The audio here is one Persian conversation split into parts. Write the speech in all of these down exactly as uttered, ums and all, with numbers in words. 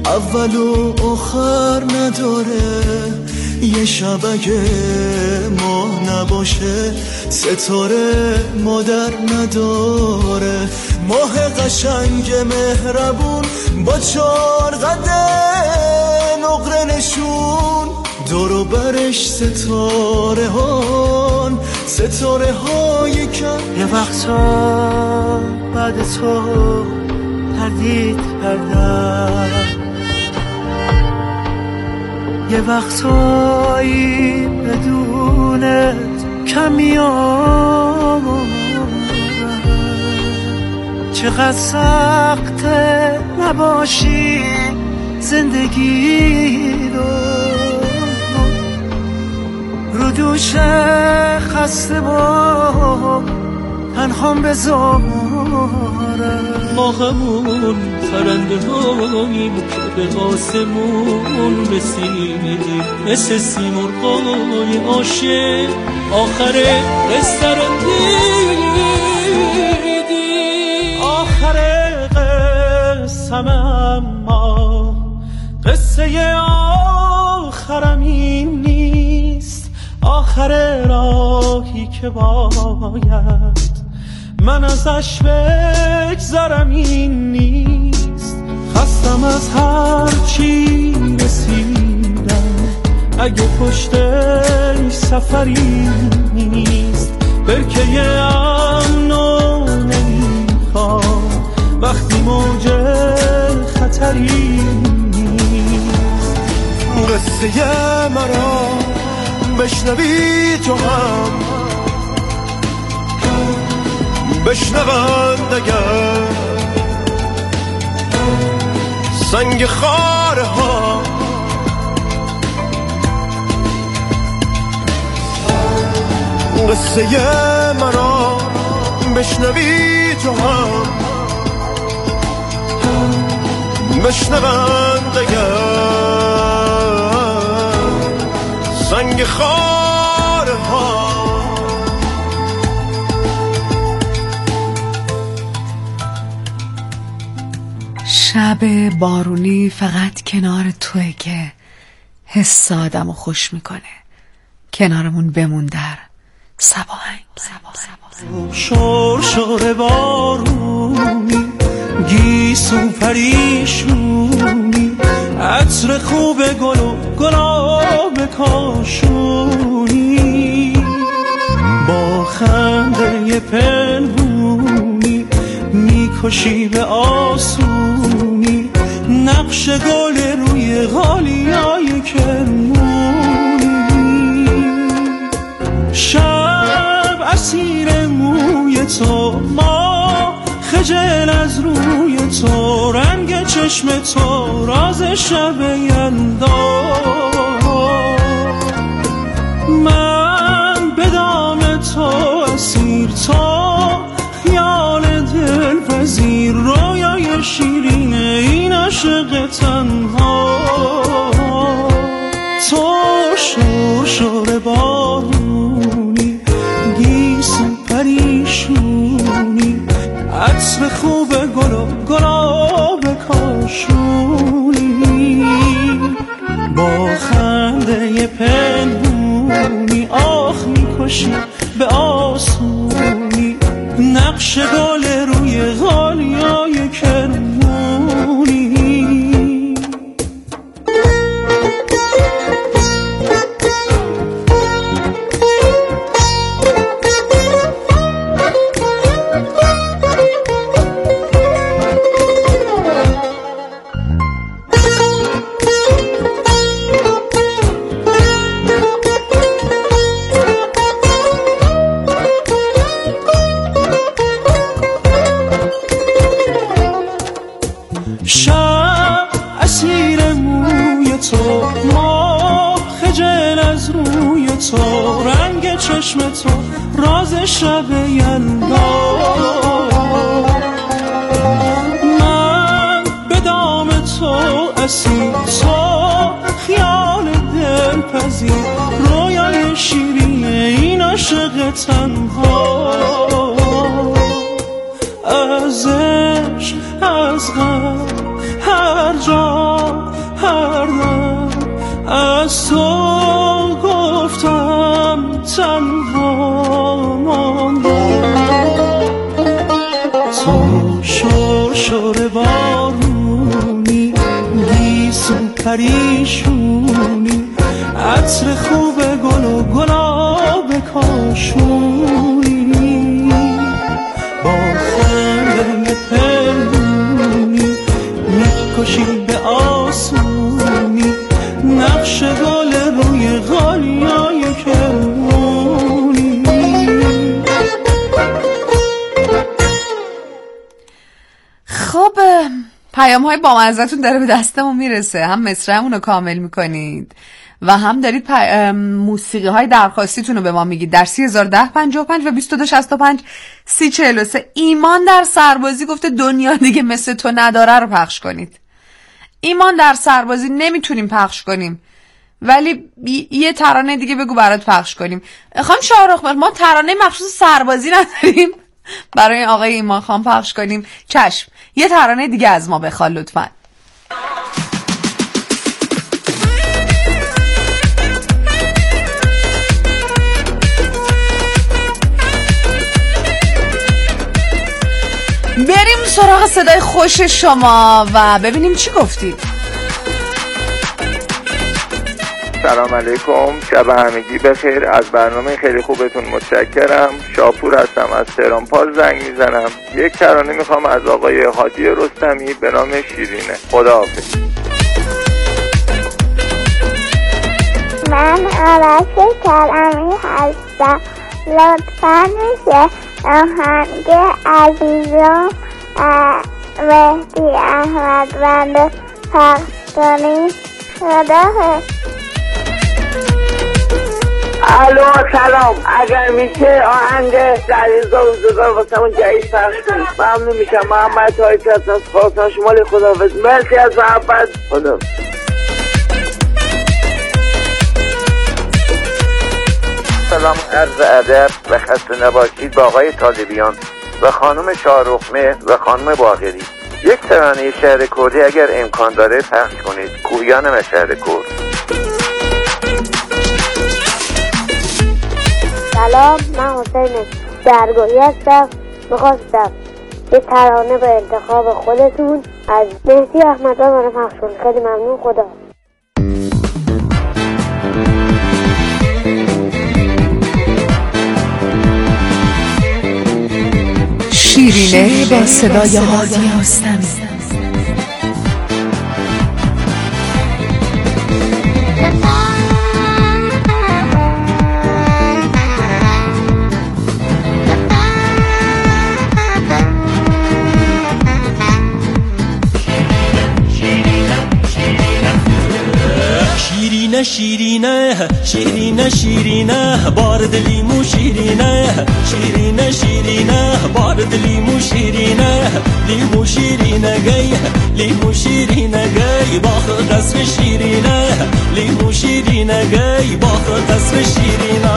اول و آخر نداره، یه شب اگه ماه نباشه ستاره مادر نداره. ماه قشنگ مهربون با چار قده نقره نشون، دورو برش ستاره هان ستاره های کم. یه وقتا بعد تو تردید کردم، یه وقتایی بدونت کمیام، چقدر سخته نباشی زندگی رو رو دوش خسته و تنهام بذارم. ما همون پرنده هاییم که به آسمون رسیدیم، مثل سیمرغای عاشق آخر قصه رو دیدیم. آخر قصم اما قصه آخرم این نیست، آخر راهی که باید من ازش بگذرم این نیست. خستم از هر چی رسیدم، اگه پشتش سفری نیست. برکه امنو نمیخوام وقتی موج خطری نیست. قصه مرا بشنوی تو هم بشنوند اگر سنگ خاره ها قصه مرا بشنوی تو هم بشنوند اگر سنگ خاره ها. شب بارونی فقط کنار توه که حس آدمو خوش میکنه، کنارمون بمون در صباهنگ. شور شور بارونی گیسو پریشونی، عطر خوب گل و گلاب کاشونی، با خنده پنهونی میکشی به آسونی، نقش گل روی غالیای کرمونی. شب اسیر موی تو، ما خجل از روی تو، رنگ چشم تو راز شب یلدا. من به دام تو اسیر، تو خیال دلپذیر، رویای شیرین این عاشق تنها. تو شور شور بارونی گیسو پریشونی، عطر خوب گل و گلاب کاشونی، با خنده پنهونی آخ میکشی به آسونی، نقش گل روی غالیای کرمونی. شب اسیر موی تو، ما خجل از روی تو، رنگ چشم تو راز شب یلدا. من به دام تو اسیر، تو خیال دلپذیر، رویای شیرین این عاشق تنها. از عشق از غم هر جا پریشونی، عطر خوب گل و گلاب کاشونی، با خنده پنهونی میکشی به آسونی، نقش گل روی غالیای کرمونی. خب پیام های بامزه‌تون داره به دستمون میرسه، هم مصرعمون رو کامل میکنید و هم دارید پی... موسیقی های درخواستیتون رو به ما میگید در سی هزار و ده پنجاه و پنج و بیست و دو شصت و پنج سی چهل و سه. ایمان در سربازی گفته دنیا دیگه مثل تو نداره رو پخش کنید. ایمان در سربازی نمیتونیم پخش کنیم، ولی یه ترانه دیگه بگو برات پخش کنیم. خانم شاهرخ ما ترانه مخصوص سربازی نداریم برای آقای ایمان خان پخش کنیم. چشم، یه ترانه دیگه از ما بخواد لطفاً. بریم سراغ صدای خوش شما و ببینیم چی گفتید. سلام علیکم، شب همگی بخیر. از برنامه خیلی خوبتون متشکرم. شاپور هستم، از تهران پال زنگ میزنم. یک ترانه میخوام از آقای هادی رستمی به نام شیرینه. خداحافظ. من آرش کلمی هستم. لطفا میشه آهنگ عزیزم مهدی احمد بند پخش کنید؟ خداحافظ. الو سلام، اگر میشه آهنگ عزیزم روزگار واسه اون جدید پخش کنید ممنون میشم. محمد تایید هستم، خواستم شمال. خداحافظ. مرسی از محبت. خداحافظ. سلام، عرض ادب و خسته نباشید با آقای طالبیان و خانم شاهرخ مهر و خانم باقری. یک ترانه شهر کردی اگر امکان داره پخش کنید. کوهیان و شهر کرد. سلام، من حسین درگاهی هستم. میخواستم یه ترانه به انتخاب خودتون از مهدی احمد بند پخش کنید. خیلی ممنون. خدا. شیرینه با صدای هادی رستمی. شیرینه شیرینه شیرینه بارد لیمو شیرینه شیرینه شیرینه بارد لیمو شیرینه لیمو شیرینه گی لیمو شیرینه گی باخر قصر شیرینه لیمو شیرینه گی باخر قصر شیرینه.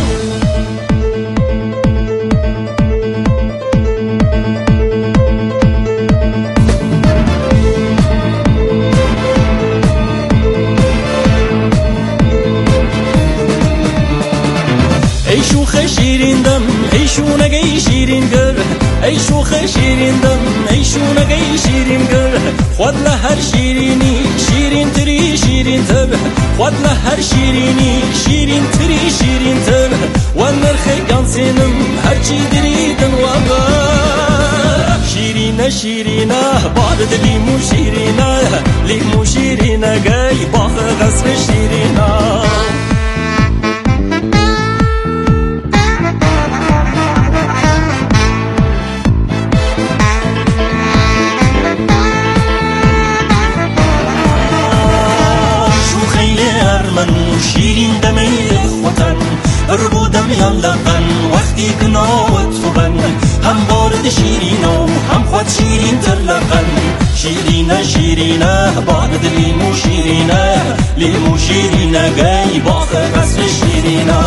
ای شوخ شیرین دم ای شونگی شیرین گر ای شوخ شیرین دم ای شونگی شیرین گر خود لهر شیرینی شیرین تری شیرین تر خود لهر شیرینی شیرین تری شیرین تر و نرخ گانسینم هرچی دریدن و شیرینه شیرینه بارد لیمو شیرینه لیمو شیرینه گی باخ قصر شیرینه. شیرین دمی خوتن بر بودم یالقن وقتی کناوت خوبن هم بارد شیرینو هم خود شیرین تر لقن شیرینه شیرینه بارد لیمو شیرینه لیمو شیرینه گی باخ قصر شیرینه.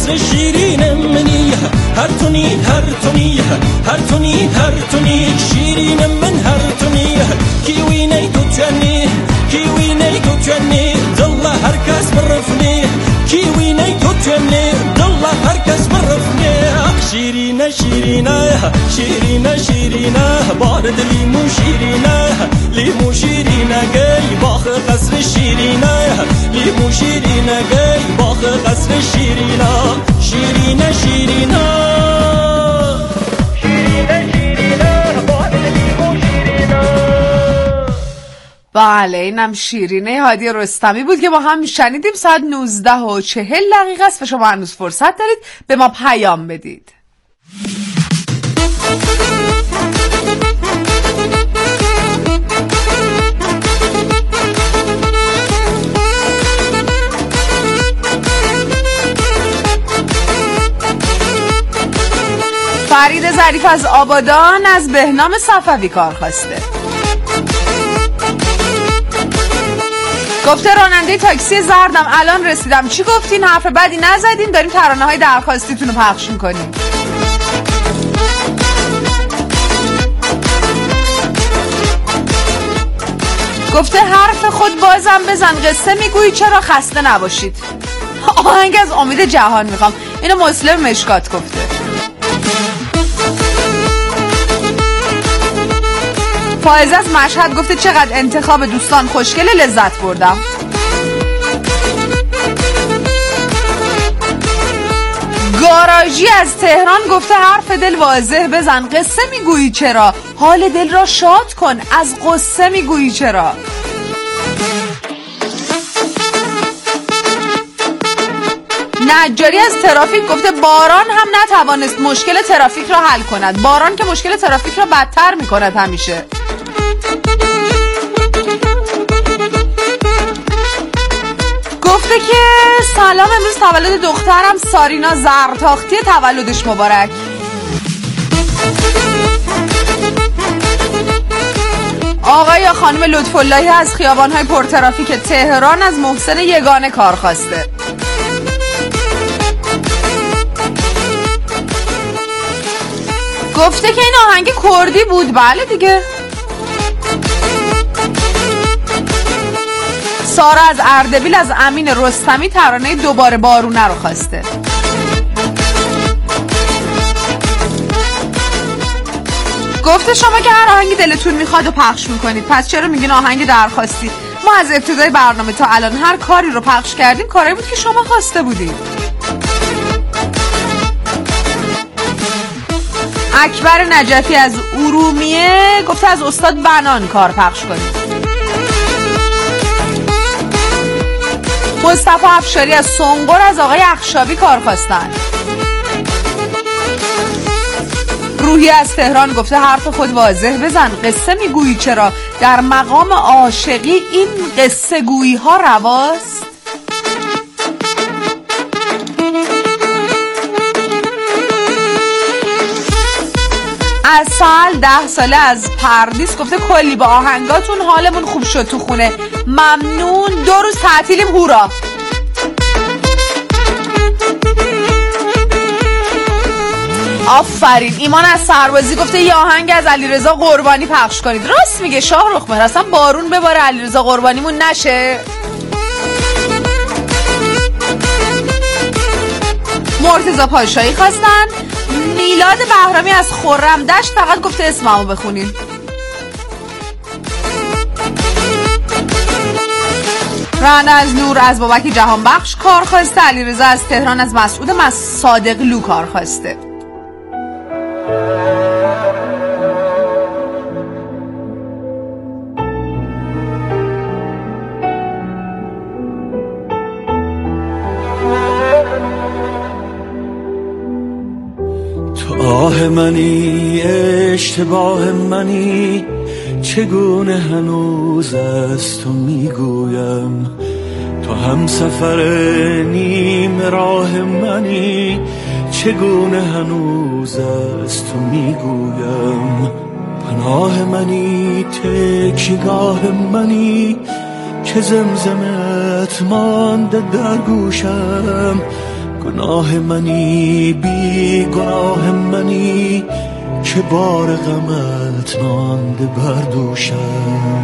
قصر شیرین منی هر تونی هر تونی هر تونی هر تونی شیرین من هر تونی کیوی نی تو جنی کیوی نی تو جنی دل هر کس برفنی کیوی نی تو جنی دل هر کس برفنی شیرینه شیرینه شیرینه شیرینه بارد لیمو شیرینه لیمو شیرینه گی باخ قصر شیرینه لیمو شیرینه گی باخ قصر شیرینه شیرینه شیرینه شیرینه شیرینه بارد لیمو شیرینه. بله اینم شیرینه هادی رستمی بود که با هم شنیدیم. ساعت نوزده و چهل دقیقه است و شما هنوز فرصت دارید به ما پیام بدید. فرید ظریف از آبادان از بهنام صفوی کار خواسته. گفته راننده تاکسی زردم الان رسیدم. چی گفتین؟ حرف بدی نزدین، داریم ترانه های درخواستیتون رو پخش میکنیم. گفته حرف خود بازم بزن قصه میگویی چرا خسته نباشید. آهنگ از امید جهان میخوام. اینو مسلم مشکات گفته. فائزه از مشهد گفته چقدر انتخاب دوستان خوشگل لذت بردم. گاراژی از تهران گفته حرف دل واضح بزن قصه میگویی چرا حال دل را شاد کن از قصه میگویی چرا. نجاری از ترافیک گفته باران هم نتوانست مشکل ترافیک را حل کند. باران که مشکل ترافیک را بدتر میکند همیشه. گفته که سلام امروز تولد دخترم سارینا زرتاختی تولدش مبارک. آقای یا خانم لطف‌اللهی از خیابان‌های پرترافیک تهران از محسن یگانه کار خواسته. گفته که این آهنگ کردی بود. بله دیگه. سارا از اردبیل از امین رستمی ترانه دوباره بارونه رو خواسته. گفته شما که هر آهنگی دلتون میخواد و پخش میکنید پس چرا میگین آهنگ درخواستی؟ ما از ابتدای برنامه تا الان هر کاری رو پخش کردیم کاری بود که شما خواسته بودید. اکبر نجفی از ارومیه گفته از استاد بنان کار پخش کنید. مصطفی افشاری از سنگور از آقای اخشابی کار خواستن. روحی از تهران گفته حرف خود واضح بزن قصه میگویی چرا در مقام عاشقی این قصه گویی ها رواست. از سال ده ساله از پردیس گفته کلی با آهنگاتون حالمون خوب شد تو خونه ممنون دو روز تعطیلیم هورا. آفرین. ایمان از سربازی گفته یه آهنگ از علیرضا قربانی پخش کنید. راست میگه شاهرخ مهر اصلا بارون بباره علیرضا قربانیمون نشه. مرتضی پاشایی خواستن. میلاد بهرامی از خرم دشت فقط گفته اسممو بخونین. رعنا از نور از بابک جهان بخش کار خواسته. علیرضا از تهران از مسعود مس صادقلو کار خواسته. آه منی اشتباه منی چگونه هنوز از تو میگویم تو هم سفر نیم راه منی چگونه هنوز از تو میگویم پناه منی تکیگاه منی که زمزمت مانده در گوشم گناه منی بی گناه منی که بار غمت مانده بر دوشم.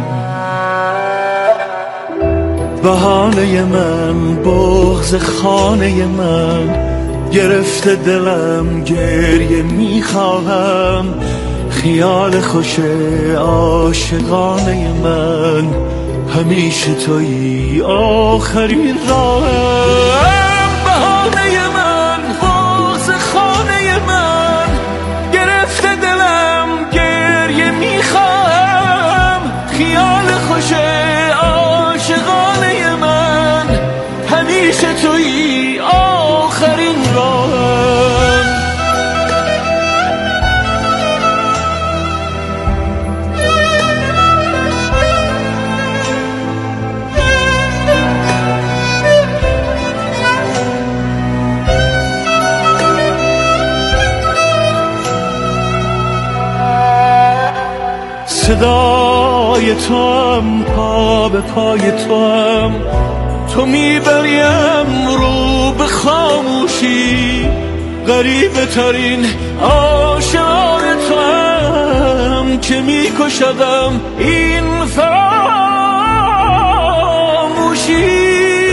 بهانه من بغض خانه من گرفته دلم گریه میخواهم. خیال خوش عاشقانه من همیشه تویی آخرین راهم. بهانه من بغض خانه من گرفته دلم گریه میخواهم. خیال خوش عاشقانه من همیشه تویی آخرین راهم. صدای تو هم پا به پای تو هم تو میبریم رو به خاموشی. غریبه ترین آشعار تو هم که میکشدم این فراموشی.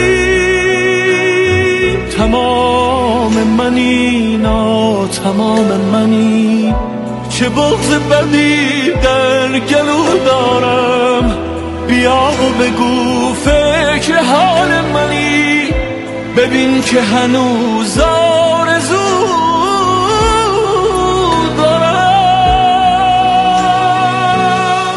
تمام منی نا تمام منی چه بغض بدی در گلو دارم. بیا و بگو فکر حال منی ببین که هنوز آرزو دارم.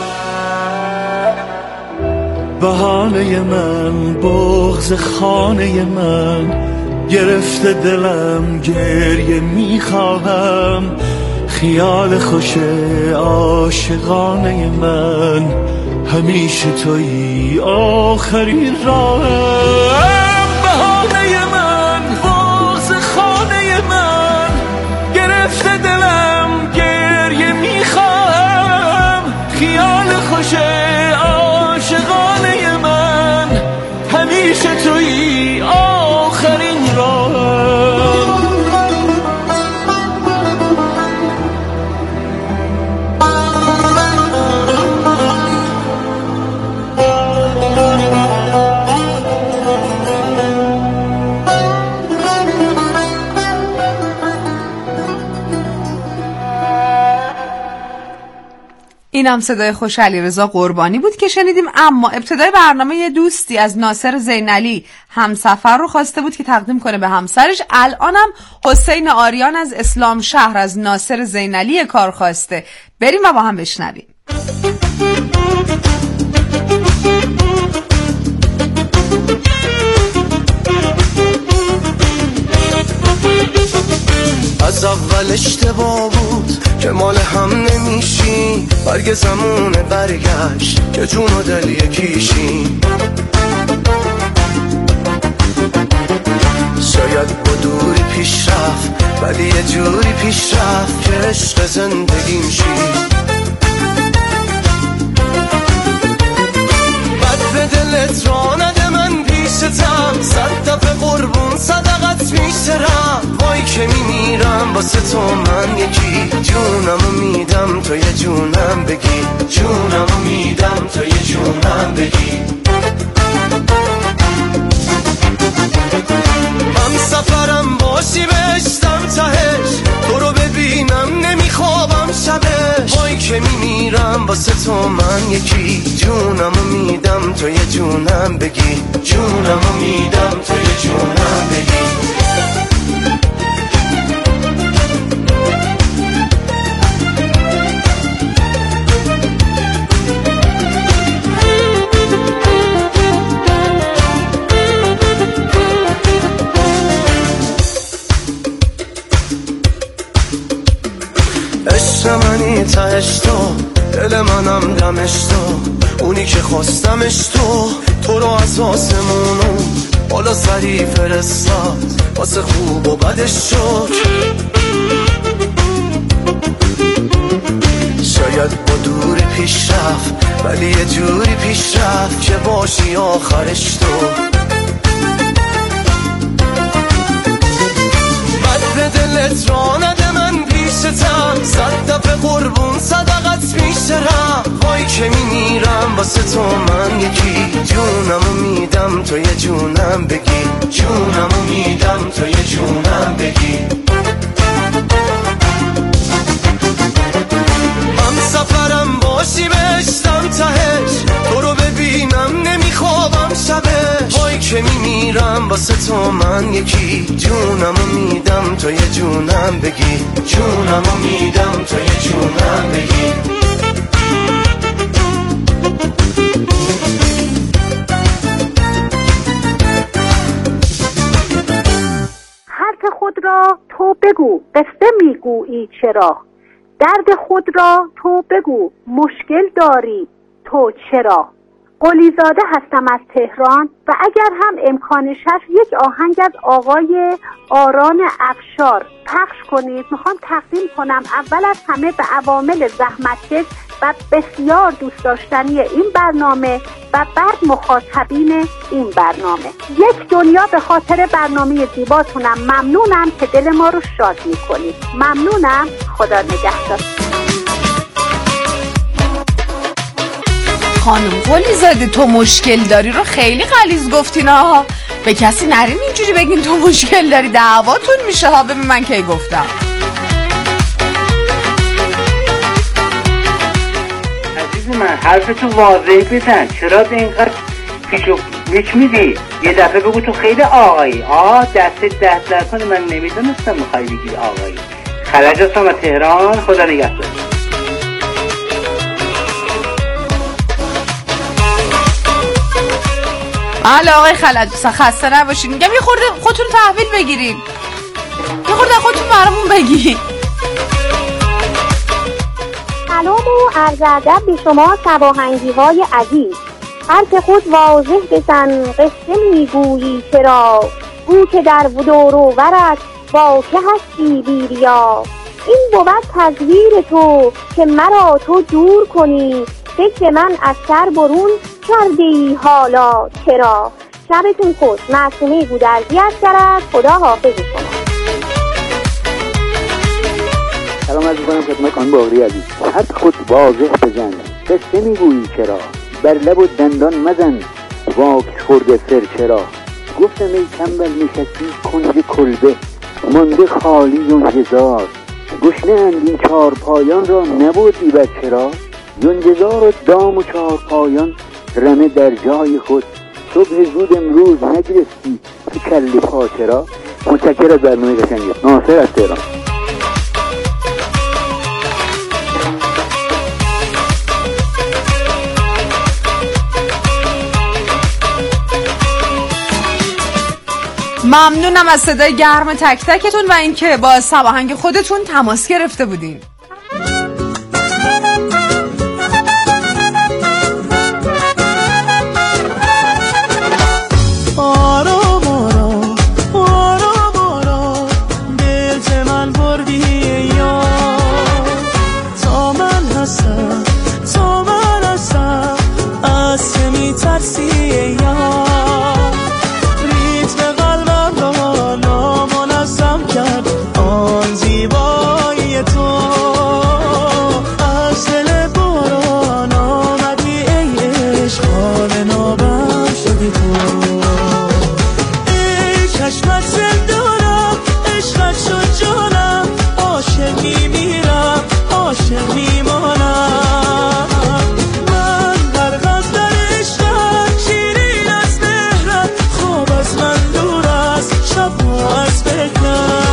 بهانه من بغض خانه من گرفته دلم گریه میخواهم. خیال خوش عاشقانه من همیشه تویی آخرین راهم. بهانه من بغض خانه من گرفته دلم گریه میخواهم. خیال خوش عاشقانه من همیشه تویی آخرین راهم. اینم صدای خوش علیرضا قربانی بود که شنیدیم. اما ابتدای برنامه یه دوستی از ناصر زینعلی همسفر رو خواسته بود که تقدیم کنه به همسرش. الانم حسین آریان از اسلام شهر از ناصر زینعلی کار خواسته. بریم و با هم بشنویم. از اول اشتباه بود که مال هم نمیشی. برگ زمونه برگشت که جون و دل یکیشی. شاید با دوری پیش رفت ولی یه جوری پیش رفت که عشق زندگیم شی. بد به دلت را نده من پیشتم. صد دفعه قربون صدقت میشترم. وای که میمیرم واسه تو من یکی. جونمو میدم تو یه جونم بگی. جونمو میدم تو یه جونم بگی. هم سفرم باشی بهشتم تهش. تو رو ببینم نمیخوابم شبش. وای که میمیرم واسه تو من یکی. جونمو میدم تو یه جونم بگی. جونمو میدم تو یه جونم بگی. عشق منی تهش تو. دل منم دمش تو. اونی که خواستمش تو. تو رو از آسمونو بالا سری فرستاد. واسه خوب و بدش شد. شاید با دوری پیش رفت ولی یه جوری پیش رفت که باشی آخرش تو. دلت را نده من پیشتم، صد دفعه قربون صدقت میشترم. وای که میمیرم واسه تو من یکی، جونمو میدم تو یه جونم بگی، جونمو میدم تو یه جونم بگی. من سفرم باشی بشتم تهش، تو رو ببینم نمیخوابم شبش. وای که میمیرم واسه تو من یکی، جونمو میدم تو یه جونم بگی، جونمو میدم تو یه جونم بگی. حرف خود را تو بگو، قصه میگویی چرا؟ درد خود را تو بگو، مشکل داری تو چرا؟ قلیزاده هستم از تهران و اگر هم امکانش هست یک آهنگ از آقای آران افشار پخش کنید. میخوام تقدیم کنم اول از همه به عوامل زحمتکش و بسیار دوست داشتنی این برنامه و بعد مخاطبین این برنامه. یک دنیا به خاطر برنامه زیباتونم ممنونم که دل ما رو شاد میکنید. ممنونم، خدا نگهدار. خانم قلیزاده تو مشکل داری رو خیلی غلیظ گفتین ها، به کسی نرین اینجوری بگین تو مشکل داری، دعواتون میشه ها. ببین من کی گفتم. عزیز من حرفتو واضح بزن، چرا اینقدر پیچو میچ میدی؟ یه دفعه بگو تو خیلی آقایی. آه دستت دست در کنه، من نمیدونستم میخوای بگی آقایی. خلج هستم از تهران، خدا نگهدار. حالا آقای خلج خسته نباشین، میگم یه خورده خودتون تحویل بگیرین، یه خورده خودتون برامون بگین. سلام و عرض ادب به شما سواهنگی های عزیز. حرف خود واضح بزن، قصه میگویی چرا؟ او که در دور و برت واقع هستی بیریا. این بود تزویر تو که مرا تو دور کنی، فکر من از سر برون کرده ای حالا چرا؟ شبتون خوش. معصومه گودرزی از کرد. خدا حافظ شما. سلام عرض می‌کنم خدمت خانم باقری عزیز. حرف خود واضح بزن، قصه میگویی چرا؟ بر لب و دندان مزن، واک خورده سر چرا؟ گفتم ای تنبل نشستی کنج کلبه، مانده خالی یونجزار. گشنه اند این چار پایان را نبودی بر چرا؟ یونجزار و دام و چار پایان رمه در جای خود. صبح زود امروز نگرفتی که کلی پا چرا؟ متشکر از برنامه قشنگی. ناصر از تهران. ممنونم از صدای گرم تک تکتون و اینکه با سواهنگ خودتون تماس گرفته بودین. آرام آرام آرام آرام دل من بردی یا تا من هستم تا من هستم از چه میترسی یا ریتم قلبم را نامنظم کرد آن زیبایی تو. از دل باران آمدی ای عشق، حال نابم شدی تو. چشمت زندانم، عشقت شد جانم، عاشق میمیرم، عاشق میمانم. من غرق از در عشقت، شیرین از مهرت، خواب از من دور است، شبها از فکرت.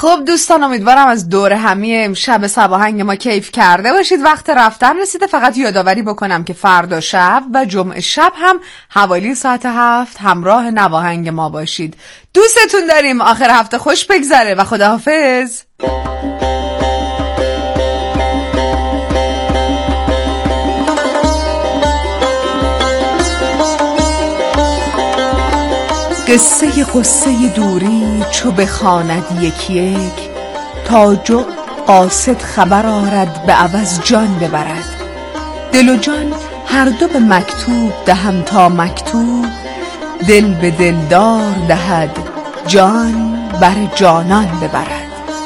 خب دوستان، امیدوارم از دور همی امشب سباهنگ ما کیف کرده باشید. وقت رفتن رسیده. فقط یادآوری بکنم که فردا شب و جمعه شب هم حوالی ساعت هفت همراه نواهنگ ما باشید. دوستتون داریم. آخر هفته خوش بگذره و خداحافظ. قصه قصه دوری چو بخواند یک یک، تا جو قاصد خبر آرد به عوض جان ببرد. دل و جان هر دو به مکتوب دهم تا مکتوب، دل به دلدار دهد جان بر جانان ببرد.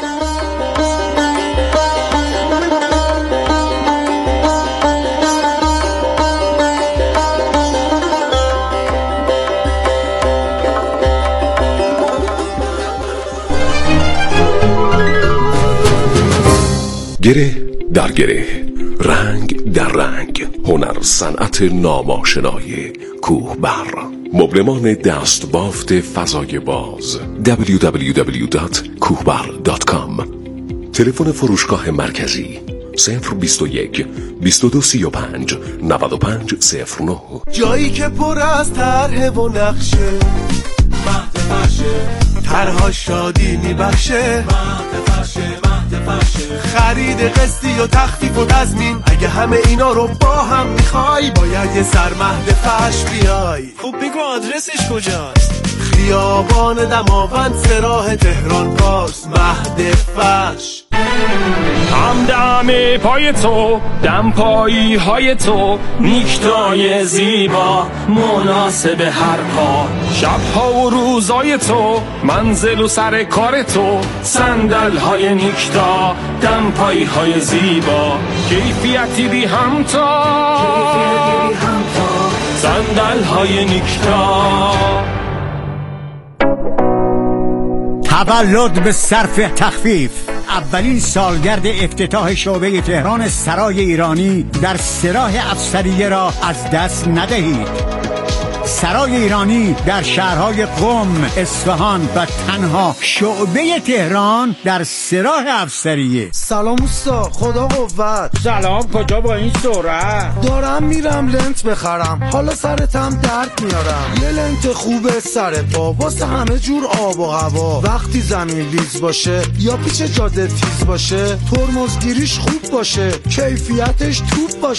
گره در گره، رنگ در رنگ، هنر صنعت ناماشنای کوهبر. مبلمان دست بافت فضای باز دبلیو دبلیو دبلیو دات کوهبر دات کام. تلفن فروشگاه مرکزی صفر بیست و یک بیست و دو سی و پنج نود و پنج صفر نه. جایی که پر از طرح و نقشه، مهد فرشه، طرها شادی میبخشه، مهد فرشه، مهد فرشه، خرید قسطی و تخفیف و تضمین. اگه همه اینا رو با هم میخوای، باید یه سر مهد فرش بیای. خب بگو آدرسش کجاست؟ خیابان دماوند سراح تهران پارس، مهد فرش. همدم پای تو، دم پایی های تو، نیکتای زیبا مناسب هر کار. شبها و روزای تو، منزل و سر کار تو، صندل های نیکتا، دم پایی های زیبا، کیفیتی بی همتا، صندل های نیکتا. تولد به صرف تخفیف. اولین سالگرد افتتاح شعبه تهران سرای ایرانی در سراح افسریه را از دست ندهید. سرای ایرانی در شهرهای قم، اصفهان و تنها شعبه تهران در سراح افسریه. سلام اوستا، خدا قوت. سلام، کجا با این سرعت؟ دارم میرم لنت بخرم، حالا سرتم درد میارم. یه لنت خوبه سر پا واسه همه جور آب و هوا. وقتی زمین لیز باشه یا پیچ جاده تیز باشه، ترمزگیریش خوب باشه، کیفیتش توپ باشه.